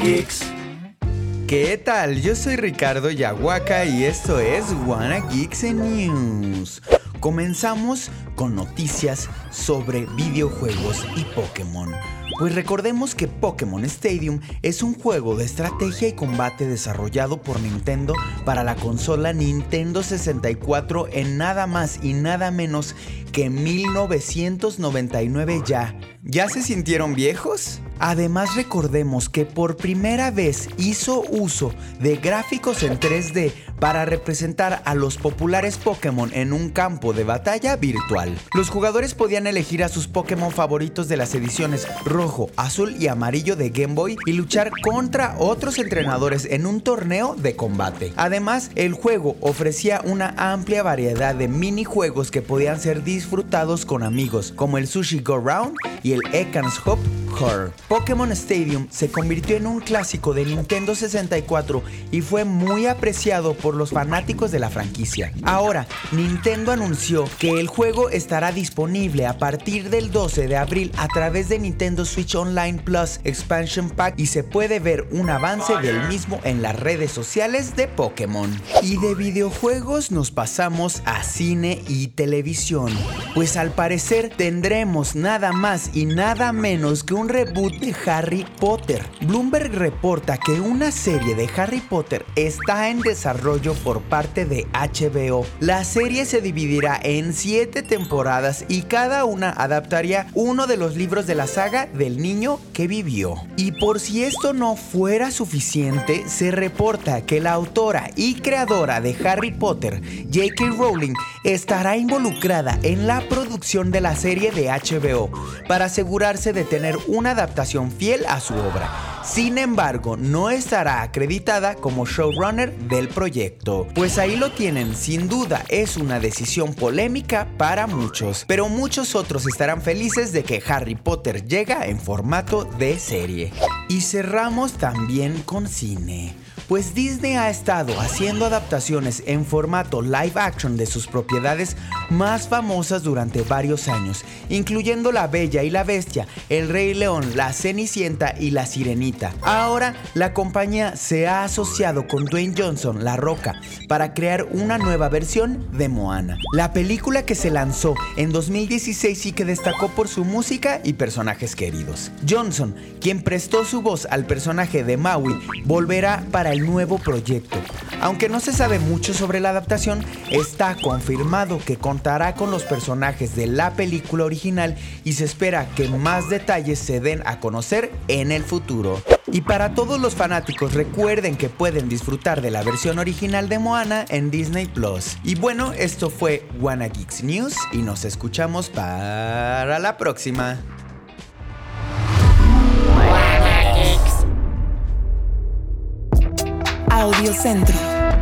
Geeks. ¿Qué tal? Yo soy Ricardo Yahuaca y esto es Wanna Geeks News. Comenzamos con noticias sobre videojuegos y Pokémon. Pues recordemos que Pokémon Stadium es un juego de estrategia y combate desarrollado por Nintendo para la consola Nintendo 64 en nada más y nada menos que 1999 ya. ¿Ya se sintieron viejos? Además recordemos que por primera vez hizo uso de gráficos en 3D para representar a los populares Pokémon en un campo de batalla virtual. Los jugadores podían elegir a sus Pokémon favoritos de las ediciones rojo, azul y amarillo de Game Boy y luchar contra otros entrenadores en un torneo de combate. Además, el juego ofrecía una amplia variedad de minijuegos que podían ser disfrutados con amigos, como el Sushi Go Round y el Ekans Hop Horror. Pokémon Stadium se convirtió en un clásico de Nintendo 64 y fue muy apreciado por los fanáticos de la franquicia. Ahora, Nintendo anunció que el juego estará disponible a partir del 12 de abril a través de Nintendo Switch Online Plus Expansion Pack y se puede ver un avance del mismo en las redes sociales de Pokémon. Y de videojuegos nos pasamos a cine y televisión, pues al parecer tendremos nada más y nada menos que un reboot de Harry Potter. Bloomberg reporta que una serie de Harry Potter está en desarrollo por parte de HBO. La serie se dividirá en 7 temporadas y cada una adaptaría uno de los libros de la saga del niño que vivió. Y por si esto no fuera suficiente, se reporta que la autora y creadora de Harry Potter, J.K. Rowling, estará involucrada en la producción de la serie de HBO para asegurarse de tener una adaptación fiel a su obra. Sin embargo, no estará acreditada como showrunner del proyecto. Pues ahí lo tienen, sin duda es una decisión polémica para muchos, pero muchos otros estarán felices de que Harry Potter llega en formato de serie. Y cerramos también con cine. Pues Disney ha estado haciendo adaptaciones en formato live action de sus propiedades más famosas durante varios años, incluyendo La Bella y la Bestia, El Rey León, La Cenicienta y La Sirenita. Ahora, la compañía se ha asociado con Dwayne Johnson, La Roca, para crear una nueva versión de Moana, la película que se lanzó en 2016 y que destacó por su música y personajes queridos. Johnson, quien prestó su voz al personaje de Maui, volverá para el nuevo proyecto. Aunque no se sabe mucho sobre la adaptación, está confirmado que contará con los personajes de la película original y se espera que más detalles se den a conocer en el futuro. Y para todos los fanáticos, recuerden que pueden disfrutar de la versión original de Moana en Disney Plus. Y bueno, esto fue Wanna Geeks News y nos escuchamos para la próxima. Audio Centro.